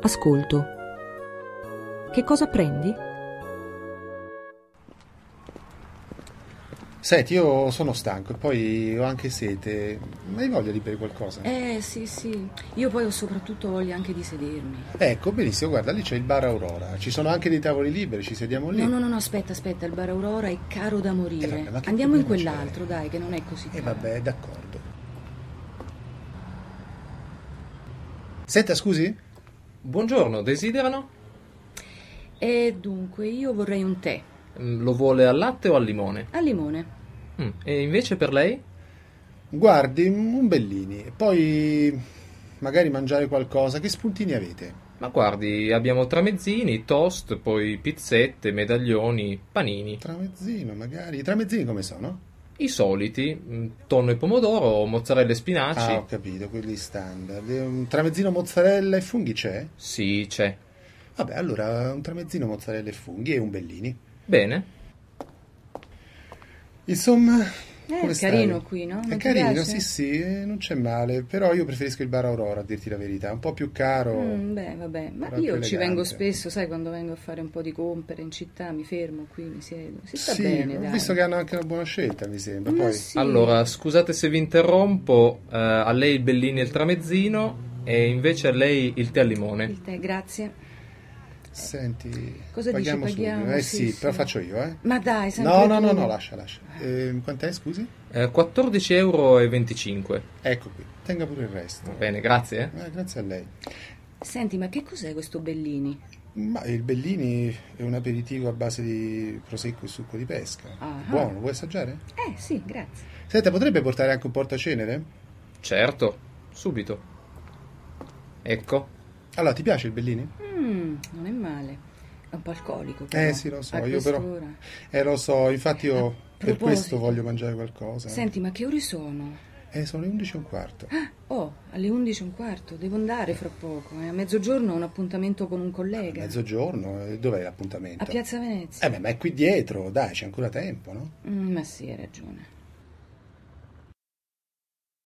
Ascolto. Che cosa prendi? Senti, io sono stanco e poi ho anche sete. Ma hai voglia di bere qualcosa? Sì. Io poi ho soprattutto voglia anche di sedermi. Ecco, benissimo, guarda, lì c'è il bar Aurora. Ci sono anche dei tavoli liberi, ci sediamo lì. No, aspetta, il bar Aurora è caro da morire. Vabbè, ma che Andiamo in problema quell'altro, c'è? dai, che non è così caro. Vabbè, d'accordo. Senta, scusi? Buongiorno, desiderano? E dunque, io vorrei un tè. Lo vuole al latte o al limone? Al limone. E invece per lei? Guardi, un Bellini. Poi magari mangiare qualcosa. Che spuntini avete? Ma guardi, abbiamo tramezzini, toast, poi pizzette, medaglioni, panini. Tramezzino, magari. I tramezzini come sono? I soliti, tonno e pomodoro, mozzarella e spinaci. Ah, ho capito, quelli standard. Un tramezzino mozzarella e funghi c'è? Sì, c'è. Vabbè, allora un tramezzino mozzarella e funghi e un Bellini. Bene. Insomma, È come carino stai? qui, no? Non È ti carino, piace? sì, non c'è male. Però io preferisco il bar Aurora, a dirti la verità. Un po' più caro. Vabbè, ma però più io ci vengo elegante. spesso, sai, quando vengo a fare un po' di compere in città, mi fermo qui, mi siedo. Si sta Sì, bene, ho dai. visto che hanno anche una buona scelta, mi sembra. Ma Poi, sì. Allora, scusate se vi interrompo, a lei il Bellini e il tramezzino e invece a lei il tè al limone. Il tè, grazie. senti, Cosa dici, paghiamo paghiamo? subito. Sì, Sì, però sì. faccio io, eh. Ma dai, sempre tu. No, lascia. Quant'è, scusi? 14,25 €. Ecco qui, tenga pure il resto. Va bene, grazie. Grazie a lei. Senti, ma che cos'è questo Bellini? Ma il Bellini è un aperitivo a base di prosecco e succo di pesca. Ah. Buono, vuoi assaggiare? Sì, grazie. Senta, potrebbe portare anche un portacenere? Certo, subito. Ecco. Allora, ti piace il Bellini? Non è male. È un po' alcolico, però. Sì, lo so, A io però... quest'ora. Lo so, infatti io per proposito. questo voglio mangiare qualcosa. Senti, ma che ore sono? Sono le 11:15. Alle 11:15. Devo andare fra poco. A mezzogiorno ho un appuntamento con un collega. Mezzogiorno? Dov'è l'appuntamento? A Piazza Venezia. Ma è qui dietro, dai, c'è ancora tempo, no? Ma sì, hai ragione.